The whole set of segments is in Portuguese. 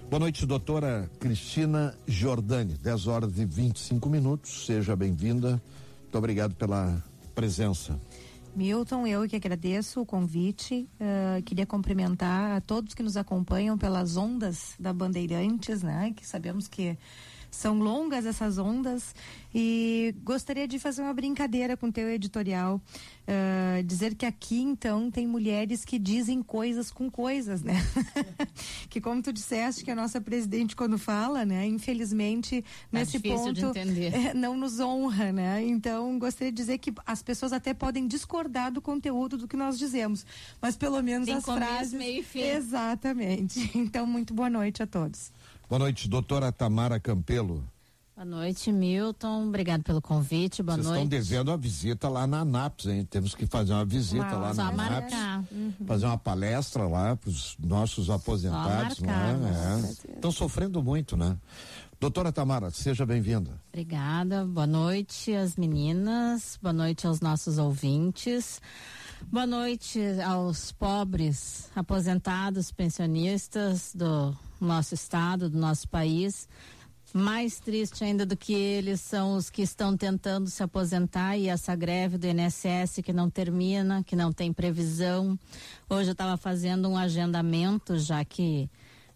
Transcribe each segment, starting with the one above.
Boa noite, doutora Cristina Giordani, 10h25. Seja bem-vinda. Muito obrigado pela presença. Milton, eu que agradeço o convite. Queria cumprimentar a todos que nos acompanham pelas ondas da Bandeirantes, né? Que sabemos que são longas essas ondas, e gostaria de fazer uma brincadeira com o teu editorial, dizer que aqui então tem mulheres que dizem coisas com coisas, né? Que, como tu disseste, que a nossa presidente quando fala, né, infelizmente nesse ponto não nos honra, né? Então gostaria de dizer que as pessoas até podem discordar do conteúdo do que nós dizemos, mas pelo menos tem as frases, meio e fim. Exatamente. Então, muito boa noite a todos. Boa noite, doutora Tamara Campelo. Boa noite, Milton. Obrigado pelo convite. Boa noite. Vocês estão devendo a visita lá na ANAPS, hein? Temos que fazer uma visita lá na ANAPS. Fazer uma palestra lá para os nossos aposentados. Estão sofrendo muito, né? Doutora Tamara, seja bem-vinda. Obrigada. Boa noite às meninas. Boa noite aos nossos ouvintes. Boa noite aos pobres aposentados, pensionistas do nosso estado, do nosso país. Mais triste ainda do que eles são os que estão tentando se aposentar, e essa greve do INSS que não termina, que não tem previsão. Hoje eu estava fazendo um agendamento, já que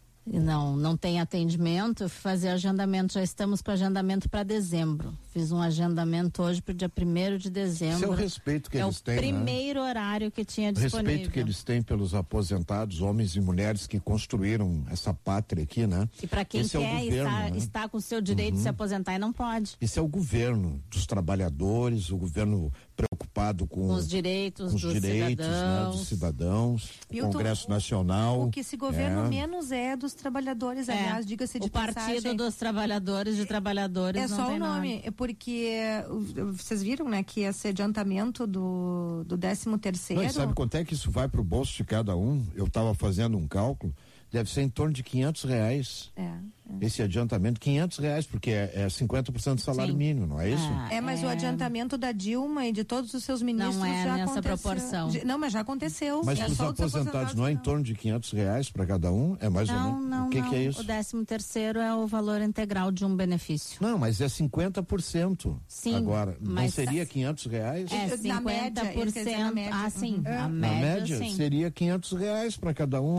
não tem atendimento, fazer agendamento, já estamos com agendamento para dezembro. Fiz um agendamento hoje para o dia 1º de dezembro. Esse é o respeito que eles têm, É o primeiro horário que tinha disponível. O respeito que eles têm pelos aposentados, homens e mulheres que construíram essa pátria aqui, né? E para quem quer estar com o seu direito de se aposentar e não pode. Esse é o governo dos trabalhadores, o governo preocupado com os direitos, dos cidadãos, o Congresso Nacional. O que esse governo menos é dos trabalhadores, aliás, diga-se de passagem. O Partido dos Trabalhadores de Trabalhadores é não só tem o nome, é porque vocês viram, né, que esse adiantamento do 13º. Mas sabe quanto é que isso vai pro bolso de cada um? Eu estava fazendo um cálculo, deve ser em torno de R$500. Esse adiantamento, R$500, porque é 50% do salário mínimo, não é isso? Mas o adiantamento da Dilma e de todos os seus ministros não já nessa aconteceu. Proporção. Não, mas já aconteceu. Mas os aposentados não é em torno de R$500 para cada um? É mais ou menos? Não, o que é isso? O 13º é o valor integral de um benefício. Não, mas é 50%. Sim. Agora, não seria R$500? É 50%. Na média. Sim. Na média sim. seria R$500 para cada um,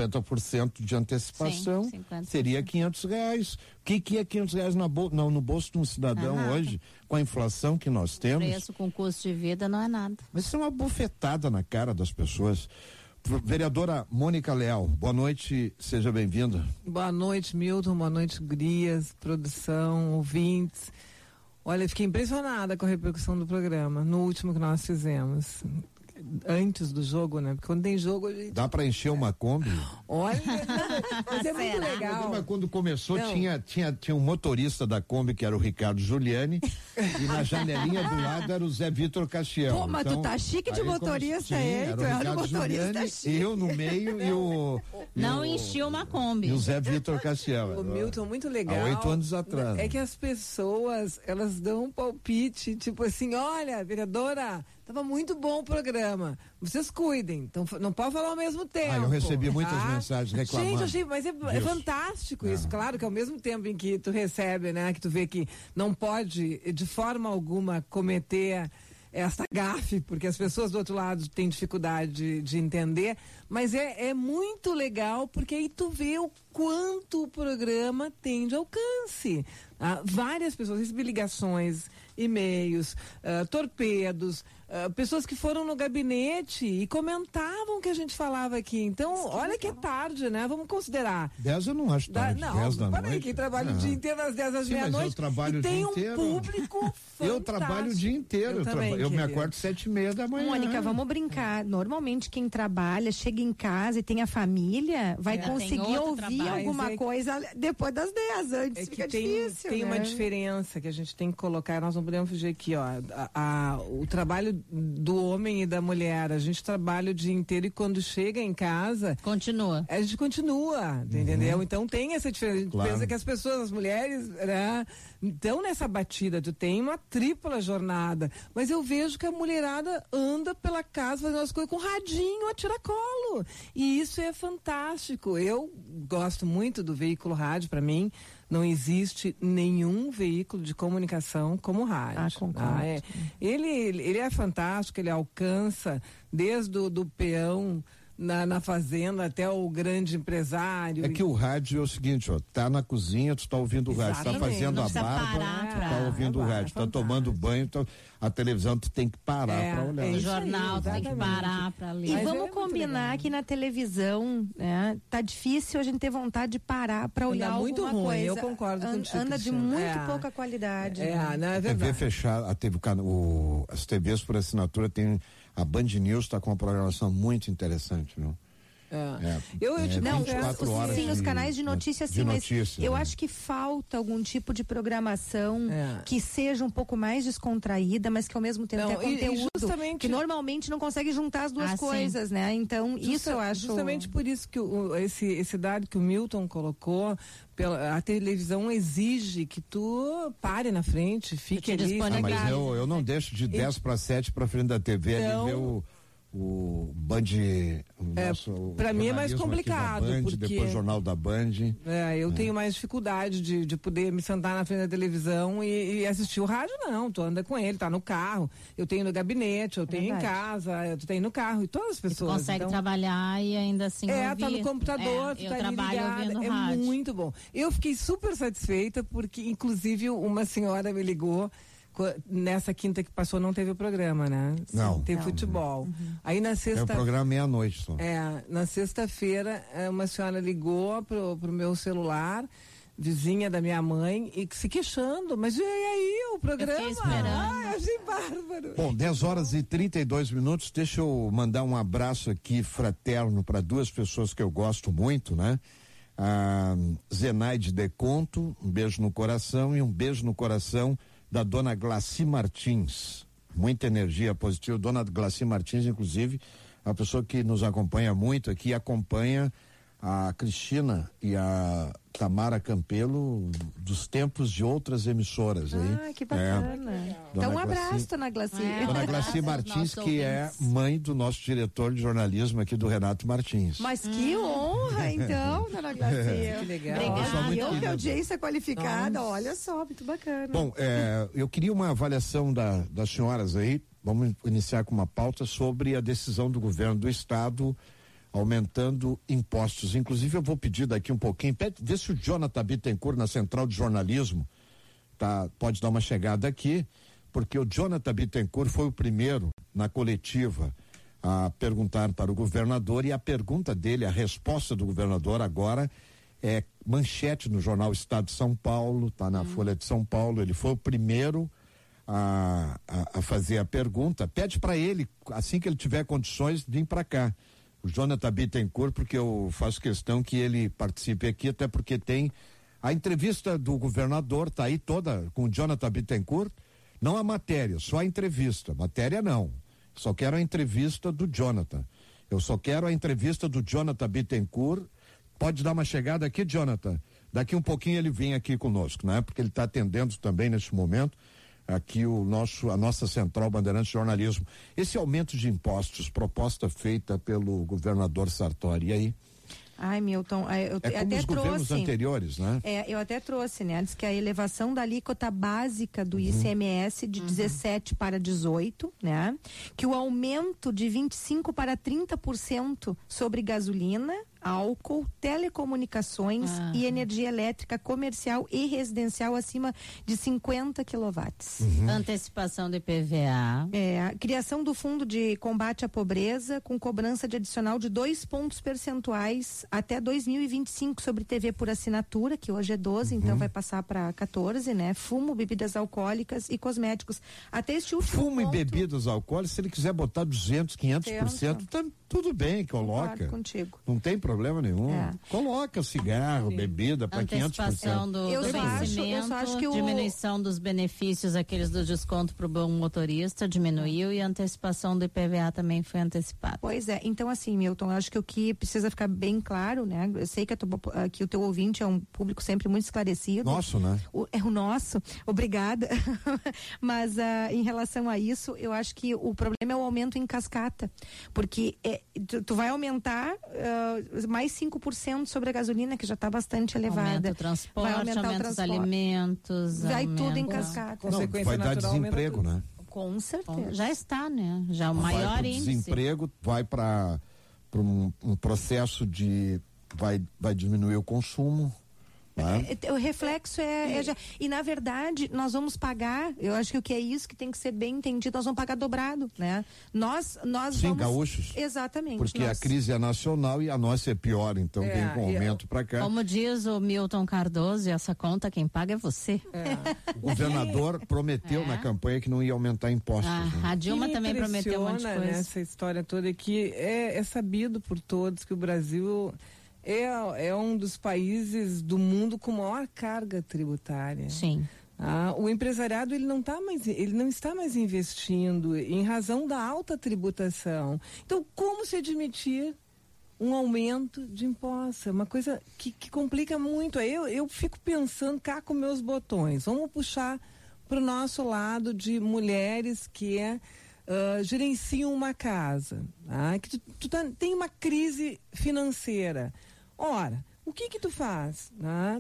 50% de antecipação. Sim, 50%. Seria R$500. O que é R$500 no bolso de um cidadão hoje, com a inflação que nós temos? Preço com custo de vida não é nada. Mas isso é uma bufetada na cara das pessoas. Vereadora Mônica Leal, boa noite, seja bem-vinda. Boa noite, Milton, boa noite, gurias, produção, ouvintes. Olha, fiquei impressionada com a repercussão do programa, no último que nós fizemos. Antes do jogo, né? Porque quando tem jogo a gente... Dá pra encher uma Kombi? Olha, mas é muito legal. Mas quando começou tinha um motorista da Kombi que era o Ricardo Giuliani e na janelinha do lado era o Zé Vitor Castiel. Pô, mas tu tá chique de motorista, hein? Tu era o motorista chique. Eu no meio e o... Não enchi uma Kombi. E o Zé Vitor Castiel. O Milton, muito legal. Há 8 anos atrás. É que as pessoas, elas dão um palpite, tipo assim, olha, vereadora, tava muito bom o programa. Vocês cuidem, então não pode falar ao mesmo tempo. Eu recebi muitas mensagens reclamando. Gente, achei, mas é fantástico isso. Claro que ao mesmo tempo em que tu recebe, né, que tu vê que não pode de forma alguma cometer essa gafe, porque as pessoas do outro lado têm dificuldade de entender, mas é muito legal, porque aí tu vê o quanto o programa tem de alcance. Várias pessoas recebi ligações, e-mails, torpedos, pessoas que foram no gabinete e comentavam o que a gente falava aqui. Então, olha que é tarde, né? Vamos considerar. 10 eu não acho tarde. 10 da noite. Aí, quem trabalha o dia inteiro das 10 às meia-noite. Eu trabalho o dia inteiro. Tem um público fantástico. Eu trabalho o dia inteiro. Eu me acordo 7:30 da manhã. Mônica, vamos brincar. Normalmente quem trabalha, chega em casa e tem a família, vai conseguir ouvir alguma coisa depois das 10, antes fica difícil. Tem uma diferença que a gente tem que colocar, nós não podemos fugir aqui, ó. O trabalho do homem e da mulher. A gente trabalha o dia inteiro e quando chega em casa... A gente continua, entendeu? Então tem essa diferença. A gente pensa que as pessoas, as mulheres, né, estão nessa batida. Tu tem uma tripla jornada. Mas eu vejo que a mulherada anda pela casa fazendo as coisas com radinho a tiracolo. E isso é fantástico. Eu gosto muito do veículo rádio, para mim. Não existe nenhum veículo de comunicação como o rádio. Concordo. Ele é fantástico, ele alcança desde o peão na fazenda até o grande empresário. É que o rádio é o seguinte, ó, tá na cozinha, tu tá ouvindo o rádio, tá fazendo a barba, tá ouvindo o rádio, tá tomando banho, a televisão tu tem que parar pra olhar. O jornal tu tem que parar pra ler. E vamos combinar que na televisão, né, tá difícil a gente ter vontade de parar pra olhar muito alguma ruim, coisa. eu concordo contigo. Anda de muito pouca qualidade. Não é verdade. TV fechada, as TVs por assinatura tem... A Band News está com uma programação muito interessante, viu? Os canais de notícias, sim, mas eu acho que falta algum tipo de programação que seja um pouco mais descontraída, mas que ao mesmo tempo tenha conteúdo, que normalmente não consegue juntar as duas coisas, né? Então, isso eu acho... Justamente por isso que esse dado que o Milton colocou, a televisão exige que tu pare na frente, fique ali. Mas eu não deixo de 10 para 7 para frente da TV ali ver o Band, para mim é mais complicado, Band, porque depois o Jornal da Band. Eu tenho mais dificuldade de poder me sentar na frente da televisão e assistir o rádio, não. Tu anda com ele, tá no carro, eu tenho no gabinete, eu tenho em casa, eu tenho no carro, e todas as pessoas. Tu consegue trabalhar e ainda assim ouvir. Tá no computador, tu tá ali ligado, rádio. Muito bom. Eu fiquei super satisfeita porque, inclusive, uma senhora me ligou. Nessa quinta que passou não teve o programa, né? Não. Teve futebol. Aí na sexta... É o programa meia-noite só. Na sexta-feira uma senhora ligou pro meu celular, vizinha da minha mãe, e se queixando, mas e aí o programa? Eu fiquei esperando. Achei bárbaro. Bom, 10h32, deixa eu mandar um abraço aqui fraterno para duas pessoas que eu gosto muito, né? A Zenaide Deconto, um beijo no coração, e um beijo no coração da dona Glaci Martins, muita energia positiva. Dona Glaci Martins, inclusive, é uma pessoa que nos acompanha muito aqui, acompanha a Cristina e a Tamara Campelo dos tempos de outras emissoras aí. Que bacana. Então um abraço, dona Glaci. Dona Glaci Martins, que é mãe do nosso diretor de jornalismo aqui, do Renato Martins. Mas que honra, então, dona Glaci. Que legal. Obrigada. Que audiência qualificada, olha só, muito bacana. Bom, eu queria uma avaliação das senhoras aí. Vamos iniciar com uma pauta sobre a decisão do governo do estado aumentando impostos. Inclusive, eu vou pedir daqui um pouquinho, vê se o Jonathan Bittencourt na Central de Jornalismo pode dar uma chegada aqui, porque o Jonathan Bittencourt foi o primeiro na coletiva a perguntar para o governador, e a pergunta dele, a resposta do governador agora é manchete no jornal Estado de São Paulo, está na Folha de São Paulo. Ele foi o primeiro a fazer a pergunta. Pede para ele, assim que ele tiver condições, vir para cá. O Jonathan Bittencourt, porque eu faço questão que ele participe aqui, até porque tem a entrevista do governador, tá aí toda com o Jonathan Bittencourt, não a matéria, só a entrevista. Matéria não, só quero a entrevista do Jonathan. Eu só quero a entrevista do Jonathan Bittencourt. Pode dar uma chegada aqui, Jonathan? Daqui um pouquinho ele vem aqui conosco, né? Porque ele está atendendo também nesse momento aqui a nossa Central Bandeirantes de Jornalismo. Esse aumento de impostos, proposta feita pelo governador Sartori, e aí? Ai, Milton, eu como os governos anteriores, né? Eu até trouxe, né? Diz que a elevação da alíquota básica do ICMS de 17 para 18, né? Que o aumento de 25 para 30% sobre gasolina, álcool, telecomunicações e energia elétrica comercial e residencial acima de 50 quilowatts. Antecipação do IPVA. A criação do Fundo de Combate à Pobreza com cobrança de adicional de 2 pontos percentuais até 2025 sobre TV por assinatura, que hoje é 12, então vai passar para 14, né? Fumo, bebidas alcoólicas e cosméticos. Até este último Fumo e bebidas alcoólicas, se ele quiser botar 200, 500%, tudo bem, coloca. Concordo contigo. Não tem problema nenhum. Coloca cigarro, bebida para 500%. Antecipação do vencimento, acho que diminuição dos benefícios, aqueles do desconto para o bom motorista, diminuiu, e a antecipação do IPVA também foi antecipada. Pois é, então assim, Milton, eu acho que o que precisa ficar bem claro, né? Eu sei que o teu ouvinte é um público sempre muito esclarecido. Nosso, né? É o nosso, obrigada. Mas em relação a isso, eu acho que o problema é o aumento em cascata, porque tu vai aumentar mais 5% sobre a gasolina, que já está bastante elevada. Aumenta o transporte, aumenta os alimentos. Vai tudo em cascata. Vai dar desemprego, né? Com certeza. Já está, né? Já o maior índice. Desemprego vai para um processo de vai diminuir o consumo. O reflexo e na verdade nós vamos pagar, eu acho que o que é isso que tem que ser bem entendido, nós vamos pagar dobrado, né? Nós Sim, vamos... gaúchos. Exatamente. Porque a crise é nacional e a nossa é pior, então vem com aumento para cá. Como diz o Milton Cardoso, essa conta quem paga é você. O governador prometeu na campanha que não ia aumentar impostos. A Dilma também prometeu um monte de coisa. Essa história toda que é sabido por todos que o Brasil é um dos países do mundo com maior carga tributária. Sim. O empresariado ele não está mais investindo em razão da alta tributação. Então, como se admitir um aumento de impostos? É uma coisa que complica muito. Eu fico pensando cá com meus botões. Vamos puxar para o nosso lado de mulheres que gerenciam uma casa, que tu tem uma crise financeira. Ora, o que tu faz?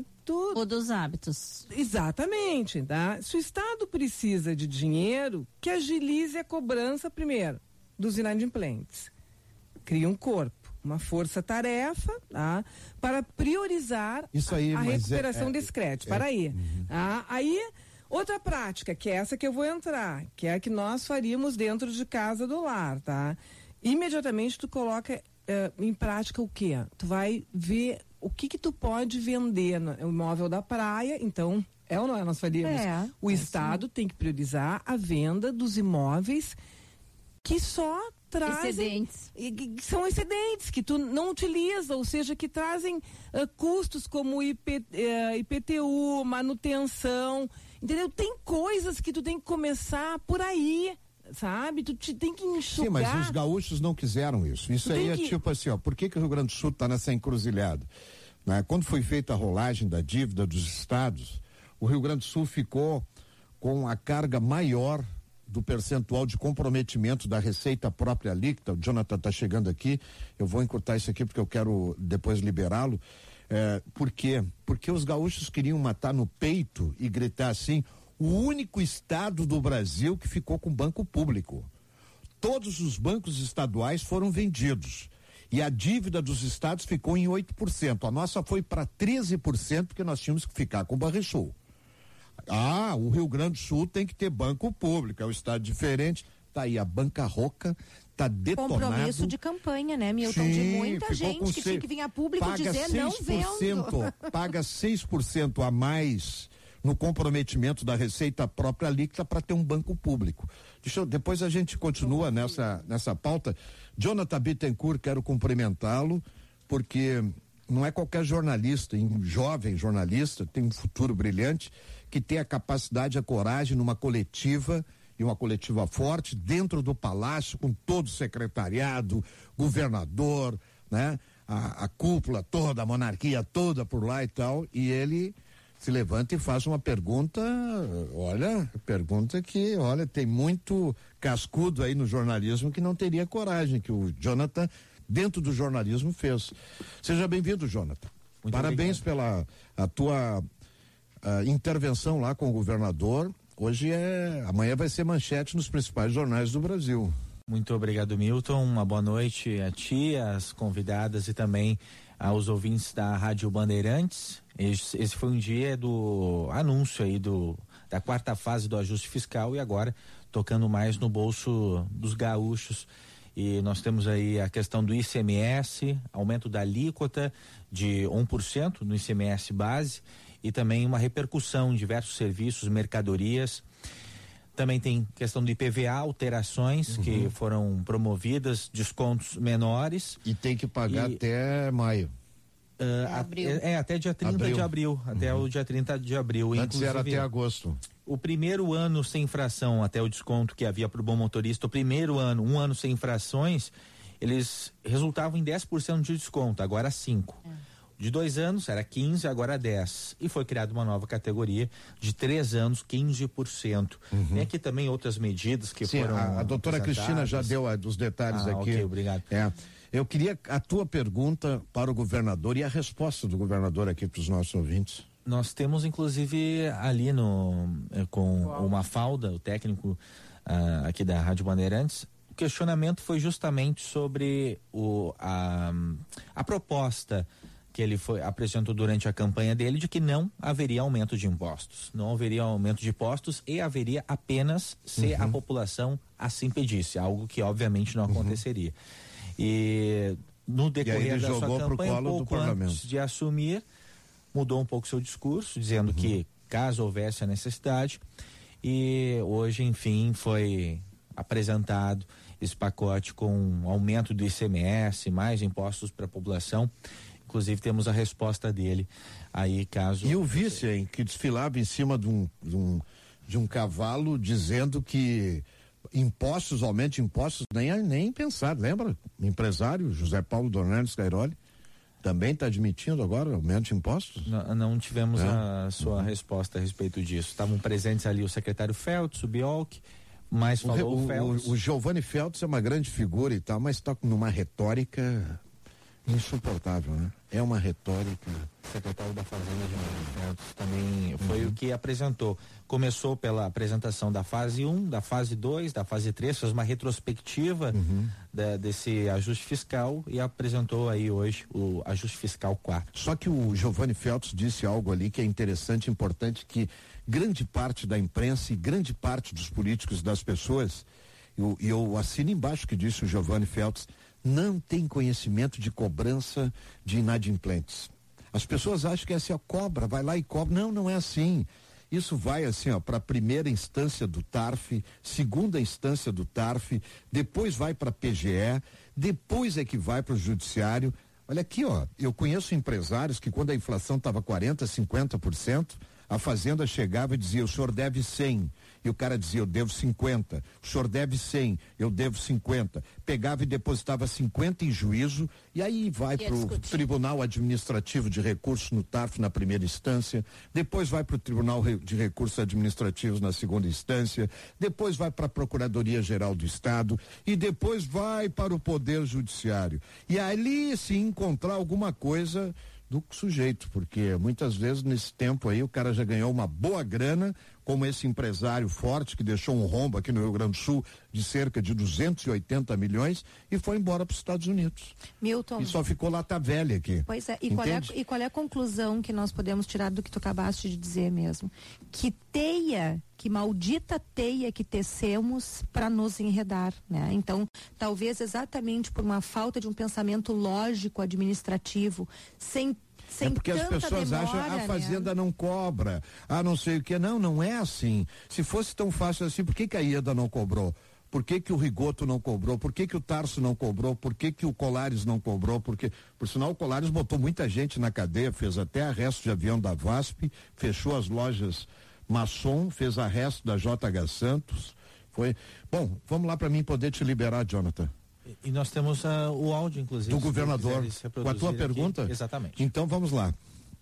O dos hábitos. Exatamente. Se o Estado precisa de dinheiro, que agilize a cobrança primeiro dos inadimplentes. Cria um corpo, uma força-tarefa, para priorizar a recuperação desse crédito. Para aí. Aí, outra prática, que é essa que eu vou entrar, que é a que nós faríamos dentro de casa do lar, Imediatamente tu coloca em prática o quê? Tu vai ver o que tu pode vender no imóvel da praia, então, ou não é? Nós faríamos. O Estado tem que priorizar a venda dos imóveis que só trazem... São excedentes, que tu não utiliza, ou seja, que trazem custos como IPTU, manutenção, entendeu? Tem coisas que tu tem que começar por aí, sabe? Tu tem que enxugar. Sim, mas os gaúchos não quiseram isso. Isso aí tipo assim, por que o Rio Grande do Sul está nessa encruzilhada? Quando foi feita a rolagem da dívida dos estados, o Rio Grande do Sul ficou com a carga maior do percentual de comprometimento da receita própria líquida. O Jonathan está chegando aqui, eu vou encurtar isso aqui porque eu quero depois liberá-lo. Por quê? Porque os gaúchos queriam matar no peito e gritar assim: o único estado do Brasil que ficou com banco público. Todos os bancos estaduais foram vendidos. E a dívida dos estados ficou em 8%. A nossa foi para 13%, porque nós tínhamos que ficar com o Banrisul. O Rio Grande do Sul tem que ter banco público, é um estado diferente. Tá aí a banca roca, tá detonado. Compromisso de campanha, né, Milton? Sim, de muita gente que tinha que vir a público dizer não vendo. Paga 6% a mais no comprometimento da receita própria líquida para ter um banco público. Depois a gente continua nessa pauta. Jonathan Bittencourt, quero cumprimentá-lo, porque não é qualquer jornalista, um jovem jornalista, tem um futuro brilhante, que tem a capacidade, a coragem numa coletiva, e uma coletiva forte, dentro do palácio, com todo o secretariado, governador, a cúpula toda, a monarquia toda por lá e tal, e ele se levanta e faz uma pergunta, tem muito cascudo aí no jornalismo que não teria coragem, que o Jonathan, dentro do jornalismo, fez. Seja bem-vindo, Jonathan. Muito Parabéns obrigado. Pela tua intervenção lá com o governador. Amanhã vai ser manchete nos principais jornais do Brasil. Muito obrigado, Milton. Uma boa noite a ti, às convidadas e também aos ouvintes da Rádio Bandeirantes. Esse foi um dia do anúncio aí da quarta fase do ajuste fiscal e agora tocando mais no bolso dos gaúchos. E nós temos aí a questão do ICMS, aumento da alíquota de 1% no ICMS base e também uma repercussão em diversos serviços, mercadorias. Também tem questão do IPVA, alterações que foram promovidas, descontos menores. E tem que pagar até maio. Até dia 30 de abril. Até o dia 30 de abril. Antes era até agosto. O primeiro ano sem infração, até o desconto que havia para o bom motorista, o primeiro ano, um ano sem infrações, eles resultavam em 10% de desconto, agora 5%. De 2 anos era 15%, agora 10%. E foi criada uma nova categoria de 3 anos, 15%. Tem aqui também outras medidas que foram. A doutora Cristina já deu os detalhes aqui. Ok, obrigado. Eu queria a tua pergunta para o governador e a resposta do governador aqui para os nossos ouvintes. Nós temos, inclusive, ali com o Mafalda, o técnico aqui da Rádio Bandeirantes, o questionamento foi justamente sobre a proposta que ele apresentou durante a campanha dele de que não haveria aumento de impostos. Não haveria aumento de impostos e haveria apenas se a população assim pedisse, algo que obviamente não aconteceria. E no decorrer da sua campanha, um pouco antes de assumir, mudou um pouco seu discurso, dizendo que caso houvesse a necessidade, e hoje, enfim, foi apresentado esse pacote com aumento do ICMS, mais impostos para a população. Inclusive temos a resposta dele aí, caso... E o vice, hein, que desfilava em cima de um cavalo dizendo que aumento de impostos, nem pensar, lembra? O empresário José Paulo Dornelles Cairoli também está admitindo agora aumento de impostos? Não tivemos a sua resposta a respeito disso. Estavam presentes ali o secretário Feltz, o Biolk, mas falou o Feltz. O Giovanni Feltz é uma grande figura e tal, mas está numa retórica insuportável, né? É uma retórica. O secretário da Fazenda de Feltz também foi o que apresentou. Começou pela apresentação da fase 1, da fase 2, da fase 3, fez uma retrospectiva desse ajuste fiscal e apresentou aí hoje o ajuste fiscal 4. Só que o Giovanni Feltz disse algo ali que é interessante, importante, que grande parte da imprensa e grande parte dos políticos, das pessoas, eu assino embaixo que disse o Giovanni Feltz, não tem conhecimento de cobrança de inadimplentes. As pessoas acham que é assim, cobra, vai lá e cobra. Não é assim. Isso vai assim, para a primeira instância do TARF, segunda instância do TARF, depois vai para a PGE, depois é que vai para o judiciário. Olha aqui, eu conheço empresários que quando a inflação estava 40%, 50%, a Fazenda chegava e dizia, o senhor deve 100. E o cara dizia, eu devo 50. O senhor deve 100, eu devo 50. Pegava e depositava 50 em juízo e aí vai para o Tribunal Administrativo de Recursos no TARF na primeira instância, depois vai para o Tribunal de Recursos Administrativos na segunda instância, depois vai para a Procuradoria Geral do Estado e depois vai para o Poder Judiciário. E ali se encontrar alguma coisa do sujeito, porque muitas vezes nesse tempo aí o cara já ganhou uma boa grana, como esse empresário forte que deixou um rombo aqui no Rio Grande do Sul de cerca de 280 milhões e foi embora para os Estados Unidos. Milton. E só ficou lata velha aqui. Pois é, e qual é a conclusão que nós podemos tirar do que tu acabaste de dizer mesmo? Que maldita teia que tecemos para nos enredar, né? Então, talvez exatamente por uma falta de um pensamento lógico administrativo, sem porque as pessoas acham a Fazenda não cobra, não sei o que. Não é assim. Se fosse tão fácil assim, por que a IEDA não cobrou? Por que o Rigoto não cobrou? Por que o Tarso não cobrou? Por que o Colares não cobrou? Porque, por sinal, o Colares botou muita gente na cadeia, fez até arresto de avião da VASP, fechou as lojas Maçom, fez arresto da JH Santos. Foi. Bom, vamos lá para mim poder te liberar, Jonathan. E nós temos o áudio, inclusive. Do governador. Com a tua pergunta? Aqui. Exatamente. Então vamos lá.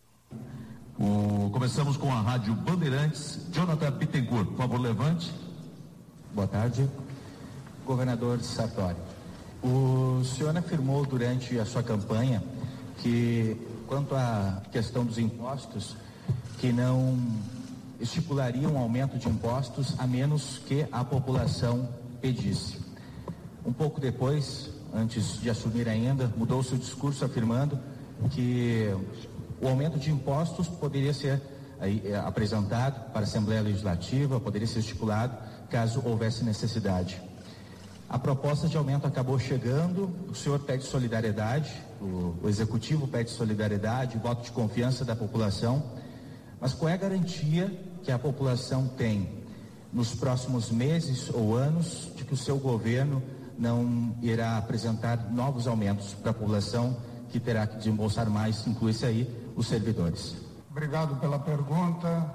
Começamos com a Rádio Bandeirantes. Jonathan Bittencourt, por favor, levante. Boa tarde. Governador Sartori, o senhor afirmou durante a sua campanha que, quanto à questão dos impostos, que não estipularia um aumento de impostos a menos que a população pedisse. Um pouco depois, antes de assumir ainda, mudou seu discurso afirmando que o aumento de impostos poderia ser apresentado para a Assembleia Legislativa, poderia ser estipulado caso houvesse necessidade. A proposta de aumento acabou chegando, o senhor pede solidariedade, o Executivo pede solidariedade, voto de confiança da população, mas qual é a garantia que a população tem nos próximos meses ou anos de que o seu governo não irá apresentar novos aumentos para a população que terá que desembolsar mais, inclui-se aí os servidores. Obrigado pela pergunta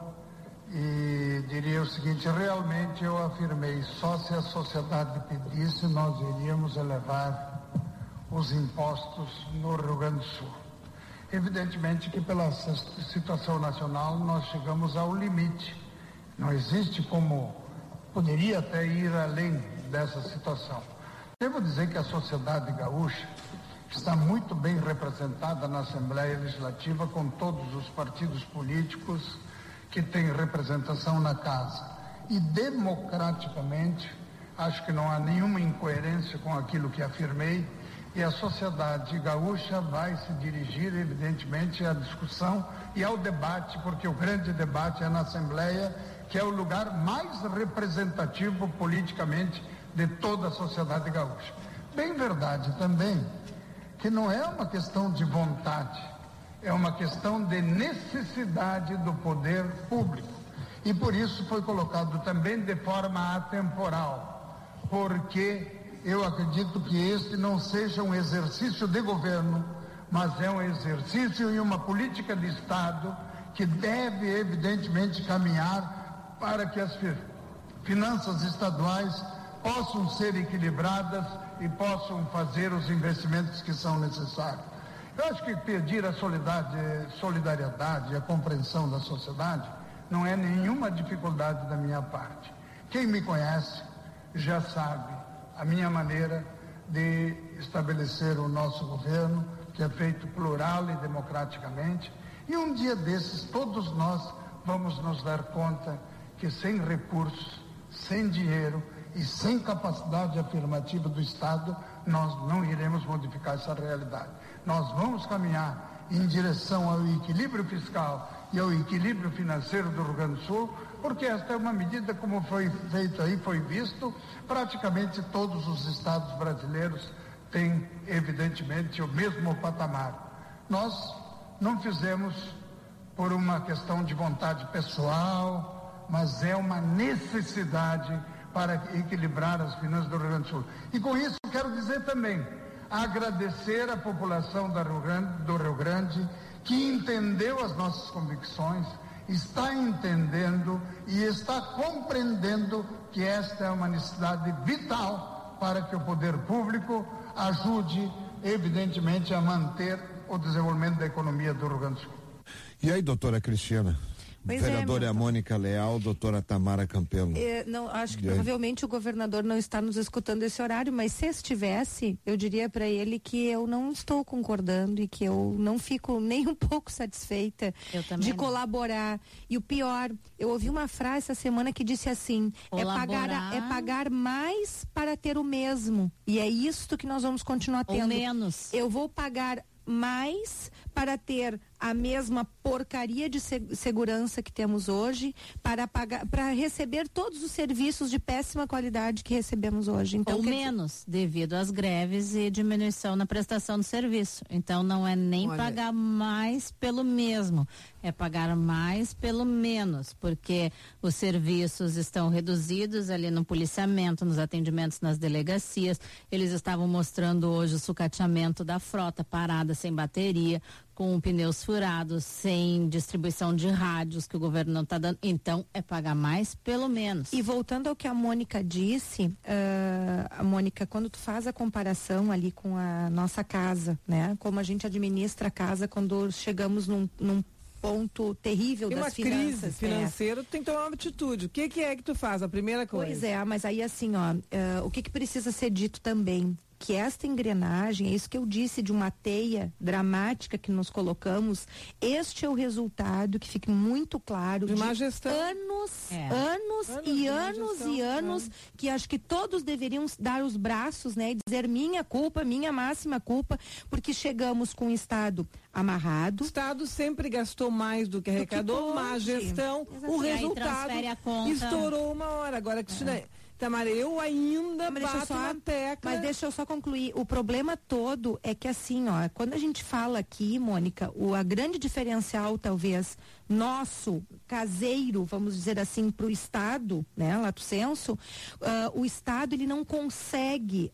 e diria o seguinte, realmente eu afirmei, só se a sociedade pedisse nós iríamos elevar os impostos no Rio Grande do Sul. Evidentemente que pela situação nacional nós chegamos ao limite, não existe como, poderia até ir além dessa situação. Devo dizer que a sociedade gaúcha está muito bem representada na Assembleia Legislativa com todos os partidos políticos que têm representação na casa. E democraticamente, acho que não há nenhuma incoerência com aquilo que afirmei, e a sociedade gaúcha vai se dirigir, evidentemente, à discussão e ao debate, porque o grande debate é na Assembleia, que é o lugar mais representativo politicamente de toda a sociedade gaúcha. Bem verdade também que não é uma questão de vontade, é uma questão de necessidade do poder público. E por isso foi colocado também de forma atemporal, porque eu acredito que este não seja um exercício de governo, mas é um exercício e uma política de Estado que deve, evidentemente, caminhar para que as finanças estaduais possam ser equilibradas e possam fazer os investimentos que são necessários. Eu acho que pedir a solidariedade e a compreensão da sociedade não é nenhuma dificuldade da minha parte. Quem me conhece já sabe a minha maneira de estabelecer o nosso governo, que é feito plural e democraticamente, e um dia desses todos nós vamos nos dar conta que sem recursos, sem dinheiro e sem capacidade afirmativa do Estado, nós não iremos modificar essa realidade. Nós vamos caminhar em direção ao equilíbrio fiscal e ao equilíbrio financeiro do Rio Grande do Sul, porque esta é uma medida, como foi feito aí, foi visto, praticamente todos os estados brasileiros têm, evidentemente, o mesmo patamar. Nós não fizemos por uma questão de vontade pessoal, mas é uma necessidade para equilibrar as finanças do Rio Grande do Sul. E com isso quero dizer também, agradecer à população do Rio Grande, que entendeu as nossas convicções, está entendendo e está compreendendo que esta é uma necessidade vital para que o poder público ajude, evidentemente, a manter o desenvolvimento da economia do Rio Grande do Sul. E aí, doutora Cristiana? Pois Vereadora Mônica Leal, doutora Tamara Campelo. Não, acho que provavelmente o governador não está nos escutando esse horário, mas se estivesse, eu diria para ele que eu não estou concordando e que eu não fico nem um pouco satisfeita de colaborar. E o pior, eu ouvi uma frase essa semana que disse assim, é pagar mais para ter o mesmo. E é isto que nós vamos continuar tendo. Ou menos. Eu vou pagar mais para ter a mesma porcaria de segurança que temos hoje, para receber todos os serviços de péssima qualidade que recebemos hoje. Então, ou menos, devido às greves e diminuição na prestação do serviço. Então não é nem pagar mais pelo mesmo, é pagar mais pelo menos, porque os serviços estão reduzidos ali no policiamento, nos atendimentos nas delegacias. Eles estavam mostrando hoje o sucateamento da frota parada sem bateria, com pneus furados, sem distribuição de rádios que o governo não está dando. Então, é pagar mais pelo menos. E voltando ao que a Mônica disse, a Mônica, quando tu faz a comparação ali com a nossa casa, né? Como a gente administra a casa quando chegamos num ponto terrível das finanças. Uma crise financeira, tu tem que tomar uma atitude. O que é que tu faz? A primeira coisa. Pois é, mas aí assim, o que precisa ser dito também? Que esta engrenagem, é isso que eu disse, de uma teia dramática que nos colocamos, este é o resultado, que fique muito claro, de má gestão. anos, que acho que todos deveriam dar os braços, né, e dizer minha culpa, minha máxima culpa, porque chegamos com o Estado amarrado. O Estado sempre gastou mais do que arrecadou, má gestão, o resultado estourou uma hora. Agora, Cristina, Tamara, eu ainda bato na tecla. Mas deixa eu só concluir. O problema todo é que assim, ó, quando a gente fala aqui, Mônica, a grande diferencial, talvez, nosso, caseiro, vamos dizer assim, para o Estado, né, lato sensu, o Estado, ele não consegue,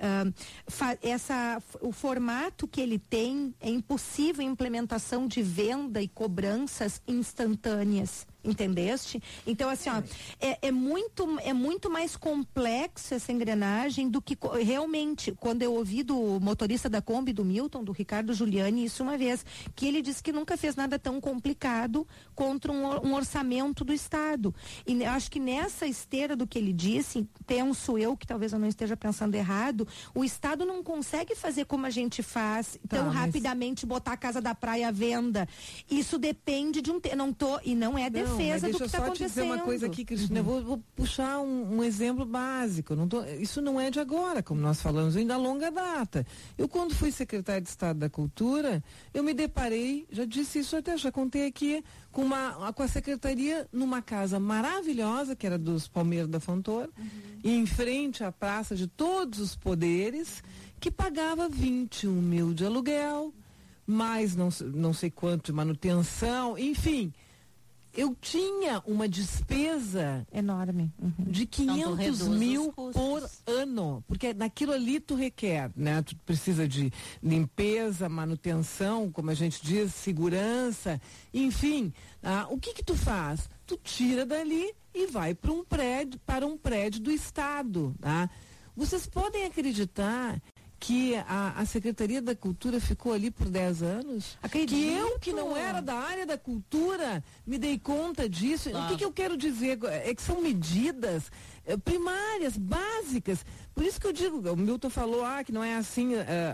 o formato que ele tem, é impossível a implementação de venda e cobranças instantâneas. Entendeste? Então, assim, ó, é muito mais complexo essa engrenagem do que realmente, quando eu ouvi do motorista da Kombi, do Milton, do Ricardo Giuliani, isso uma vez, que ele disse que nunca fez nada tão complicado contra um orçamento do Estado. E acho que nessa esteira do que ele disse, penso eu, que talvez eu não esteja pensando errado, o Estado não consegue fazer como a gente faz, tão rapidamente botar a Casa da Praia à venda. Isso depende de não é defesa do que está acontecendo. Deixa eu só te dizer uma coisa aqui, Cristina, eu vou puxar um exemplo básico, isso não é de agora, como nós falamos, ainda a longa data. Eu, quando fui secretária de Estado da Cultura, eu me deparei, já disse isso até, já contei aqui, com a secretaria numa casa maravilhosa, que era dos Palmeiras da Fontoura, e em frente à Praça de Todos os Poderes, que pagava 21 mil de aluguel, mais não sei quanto de manutenção, enfim. Eu tinha uma despesa enorme de 500 mil por ano, porque naquilo ali tu requer, né? Tu precisa de limpeza, manutenção, como a gente diz, segurança, enfim. O que tu faz? Tu tira dali e vai para um prédio do Estado, tá? Vocês podem acreditar que a Secretaria da Cultura ficou ali por 10 anos? Acredito. Que eu, que não era da área da cultura, me dei conta disso. Claro. O que eu quero dizer é que são medidas primárias, básicas. Por isso que eu digo, o Milton falou que não é assim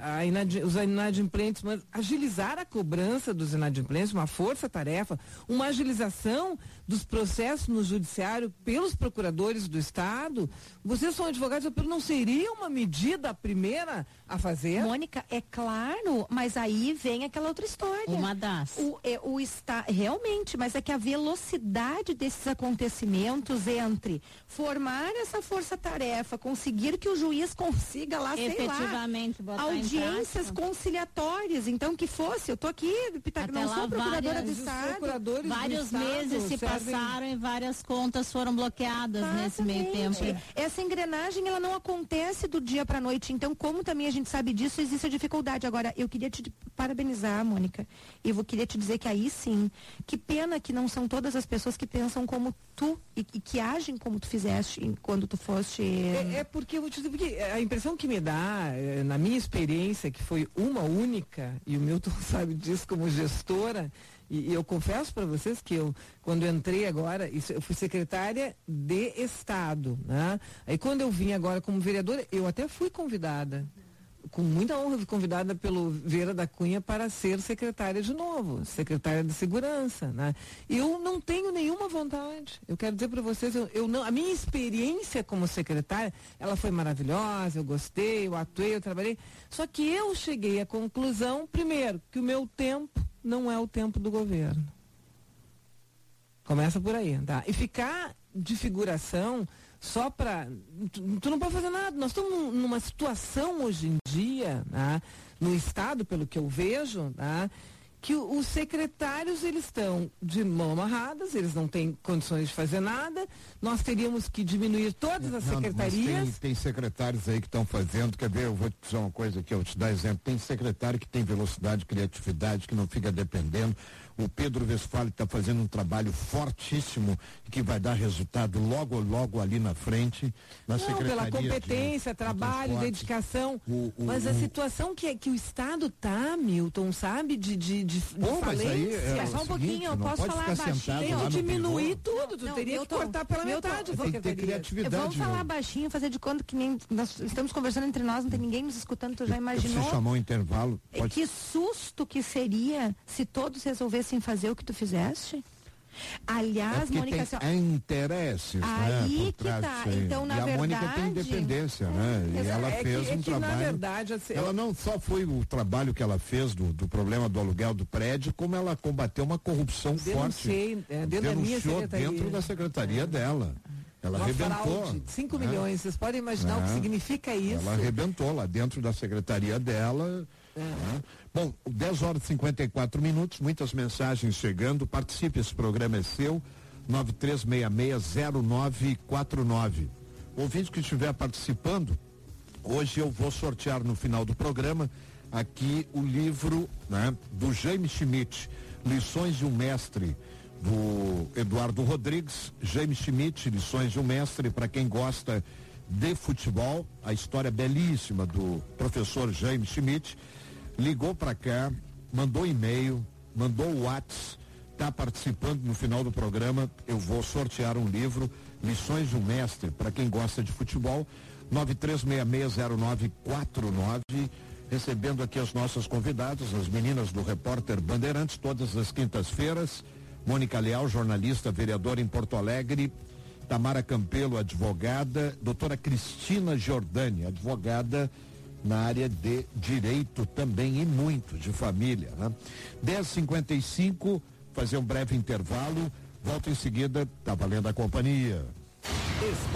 os inadimplentes, mas agilizar a cobrança dos inadimplentes, uma força-tarefa, uma agilização dos processos no judiciário pelos procuradores do Estado. Vocês são advogados, não seria uma medida a primeira a fazer? Mônica, é claro, mas aí vem aquela outra história. Uma das. Realmente, mas é que a velocidade desses acontecimentos entre formar essa força-tarefa, conseguir que o juiz consiga lá, efetivamente, sei lá, audiências conciliatórias, então que fosse, eu tô aqui, não sou procuradora do Estado. Vários meses se passaram e várias contas foram bloqueadas nesse meio tempo. Essa engrenagem, ela não acontece do dia para noite, então como também a gente sabe disso, existe a dificuldade. Agora, eu queria te parabenizar, Mônica, e eu queria te dizer que aí sim, que pena que não são todas as pessoas que pensam como tu e que agem como tu fizeste quando tu foste... Porque eu vou te dizer, porque a impressão que me dá, na minha experiência, que foi uma única, e o Milton sabe disso como gestora, e eu confesso para vocês que quando eu entrei agora, eu fui secretária de Estado, né? Aí quando eu vim agora como vereadora, eu até fui convidada, com muita honra, fui convidada pelo Vieira da Cunha para ser secretária de novo, secretária de Segurança, né? Eu não tenho nenhuma vontade. Eu quero dizer para vocês, a minha experiência como secretária, ela foi maravilhosa, eu gostei, eu atuei, eu trabalhei. Só que eu cheguei à conclusão, primeiro, que o meu tempo não é o tempo do governo. Começa por aí, tá? E ficar de figuração só para... Tu não pode fazer nada. Nós estamos numa situação hoje em dia, tá? No Estado, pelo que eu vejo, tá? Que os secretários, eles estão de mão amarradas, eles não têm condições de fazer nada. Nós teríamos que diminuir todas as secretarias. Mas tem secretários aí que estão fazendo, quer ver, eu vou te dizer uma coisa aqui, eu vou te dar exemplo. Tem secretário que tem velocidade, criatividade, que não fica dependendo. O Pedro Westphal está fazendo um trabalho fortíssimo que vai dar resultado logo ali na frente. Na pela competência, trabalho, dedicação. Mas a situação que o Estado tá, Milton, sabe, de falência. Só um pouquinho, eu posso falar baixinho. Tem que diminuir tudo, tu teria que cortar pela metade. Tem que ter criatividade. Vamos falar baixinho, fazer de conta que nem nós estamos conversando entre nós, não tem ninguém nos escutando, tu já imaginou? Se chamar um intervalo. Que susto que seria se todos resolvessem fazer o que tu fizeste? Aliás, Mônica, tem interesses, aí né, que tá. Então, na verdade, a Mônica tem independência, né? E ela fez um trabalho. Na verdade, ela não só foi o trabalho que ela fez do problema do aluguel do prédio, como ela combateu uma corrupção forte. Denunciou dentro da secretaria dela. Ela arrebentou. 5 milhões, vocês podem imaginar o que significa isso? Ela arrebentou lá dentro da secretaria dela. Bom, 10 horas e 54 minutos, muitas mensagens chegando. Participe, esse programa é seu. 93660949. Ouvinte que estiver participando, hoje eu vou sortear no final do programa aqui o livro, né, do Jaime Schmidt, Lições de um Mestre, do Eduardo Rodrigues. Jaime Schmidt, Lições de um Mestre, para quem gosta de futebol, a história belíssima do professor Jaime Schmidt. Ligou para cá, mandou e-mail, mandou o WhatsApp, está participando no final do programa. Eu vou sortear um livro, Lições de um Mestre, para quem gosta de futebol. 93660949. Recebendo aqui as nossas convidadas, as meninas do Repórter Bandeirantes, todas as quintas-feiras. Mônica Leal, jornalista, vereadora em Porto Alegre. Tamara Campelo, advogada. Doutora Cristina Giordani, advogada na área de direito também e muito de família, né? 10h55, fazer um breve intervalo. Volto em seguida, tá valendo a companhia.